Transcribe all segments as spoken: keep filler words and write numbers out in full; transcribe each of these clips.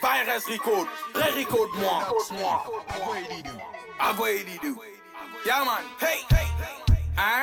Virus record, re-record moi. Avoye Didou. Yeah man, hey, hey, hein?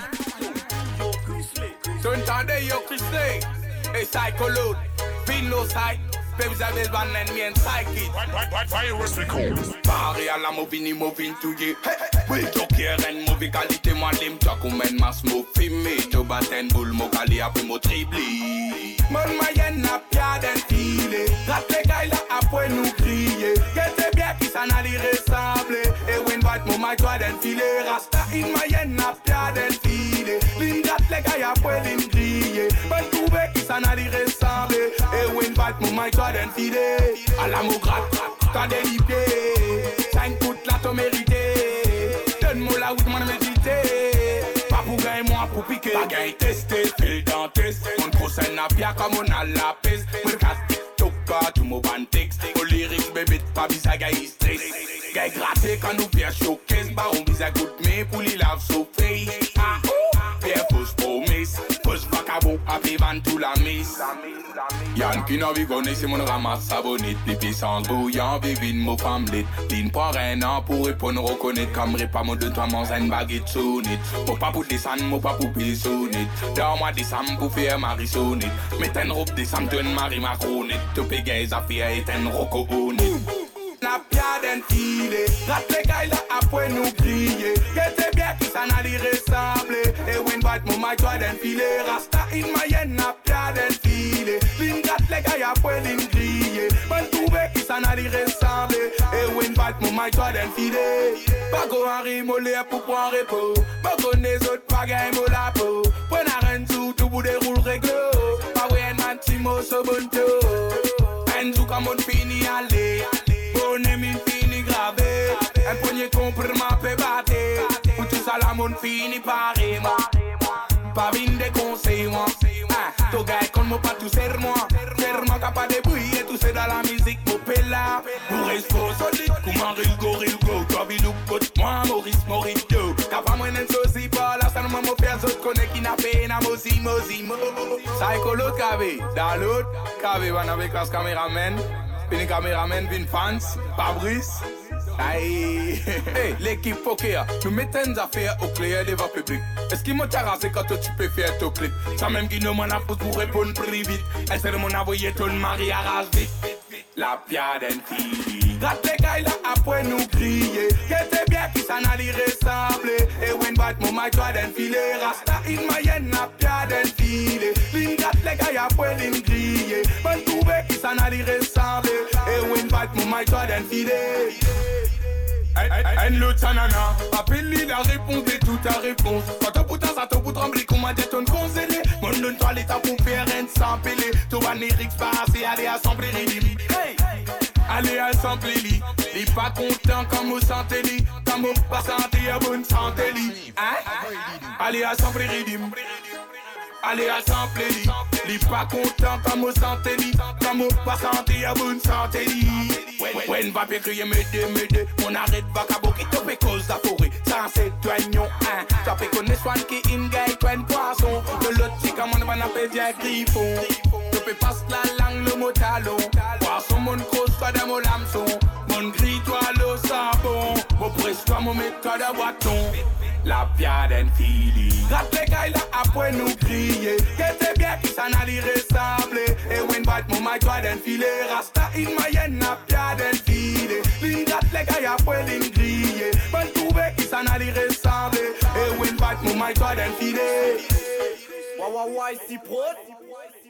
Tu entendais yo Chrisley? Hey Psychoload, Finlo Side. Baby Isabel Van and me and Psychic. Virus record. Paris à la movie, moving to you. We talk here and movie qualité, moi lim talk ou men mas move filmé. To batten boule, mo kali après mo tribli. Mon moyenne n'a pas d'enfilé. Rate les gars là après nous crier. Qu'est-ce bien qui s'en a ressemblé. Et win bat mon mic toi d'enfilé. Rasta in moyenne n'a pas d'enfilé. L'ingat les gars après l'in crier. Bonne trouvé qui s'en a ressemblé. Et win bat mon mic toi d'enfilé. À la mou gratte, t'as des lipiers. Cinq poutres là t'as mérité. Donne-moi la route, m'en méditer. Pas pour gagner, moi pour piquer. Pas gagner, tester, fil dans test. Mon procès n'a pas comme on a la peste. Mon casse, toc pas, tout mon ban texte. Au lyrics, bébé, pas bizarre, gay stress. Gay gratté quand nous faire showcase. Baron bizarre, goûte, mais pour les lave, so face. Ah, oh, faire fausse promesse. Fausse vacabon, après vendre tout la mise. Yann qui n'a vu connaître, c'est mon ramasse savonnette. Les puissances bouillant, vivine, mon femme lit. L'ine prend rien an pour répondre, reconnaître. Comme repas, mon deux, trois, mon zen baguette sonnette. Mon pas pour descendre, mon pas pour payer sonnette. Dans moi, descendre pour faire marie sonnette. Mettez une robe, descendre, tu marie macronette. Topé gaze, affaire, et un roco honnête. N'a pas d'enfilé. Rate les gars là après nous crier. Qu'est-ce bien qui s'en a ressemblé. Et win bat mon mic toi d'enfilé. Rasta in moyenne n'a pas d'enfilé. L'in gâte les gars après l'in crier. Bonne trouvé qui s'en a ressemblé. Et win bat mon mic toi d'enfilé. Pas go Henri molé pour prendre repos. Pas go les autres pas gagne mon la peau. Pren a rien sous tout bout des roules réglo. Pas ouais man timo so bonto. Enzo comme on finit aller. Bonne mine fini gravé. Un poignet contre ma paix batté. Pour tout ça la monde fini paré moi. Pas vine des conseils moi. Toi gars qu'on m'a pas tout serre moi. Serre moi capable de bouiller tout c'est dans la musique mon pella. Pour responsabilité comment rilgo rilgo. Toi bilou côte moi Maurice Morito. Capable moi n'en sosi pas là ça nous m'a faire autres connaît qui n'a fait na mosi mosi mo. Psychoload cavé. Dans l'autre cavé van avec las caméraman. Puis les caméramans viennent fans, Fabrice. Aïe, hey, l'équipe poker, nous mettons des affaires au clair devant le public. Est-ce qu'il m'a terrassé quand tu peux faire ton clip? Ça même qui nous m'en a foutu pour répondre plus vite. Elle s'est mon envoyé ton mari à rase vite. La piade d'enfile. Rate les gars là après nous crier. Qu'est-ce bien qui s'en a ressemblé. Et win bat mon mic toi d'enfilé. Rasta in moyenne n'a pas d'enfilé. L'in gâte les gars après l'in crier. Bonne trouvé qui s'en a ressemblé. Et win bat mon mic toi d'enfilé. Un l'autre sanana, appelle-lui la réponse de toute ta réponse. Quand ton putain ça te bout trembler, comment dire ton conseiller. Mon donne toi l'état pour faire rien sans peler. Tout va n'érix passer, allez assembler les hey, allez assembler li. Li pas content comme au santé li. Comme au pas santé à bonne santé li. Hein? Allez assembler les allez assembler li. Li pas content comme au santé li. Comme au pas santé à bonne santé li. When va bien crier m'aider, m'aider. On arrête vacabo qui te fait cause à forêt. Sans c'est douanion, hein. Ça fait connaître soin qui ingaille, toi une poisson. De l'autre, c'est comme on va n'appeler bien griffon. Tu peux passer la langue, le mot talon. Poisson, mon crosse, toi dans mon hameçon. Mon gris, toi le sabon. Mon presse, toi mon méthode à bâton. La piade d'enfili. Rate les gars là après nous crier. Qu'est-ce bien qui s'en a ressemblé. Et win bat mon mic toi d'enfilé. Rasta in moyenne n'a pas d'enfilé. L'in gâte les gars après l'in crier. Bonne trouvé qui s'en a ressemblé. Et win bat mon mic toi d'enfilé. Wa wa wa ici pro.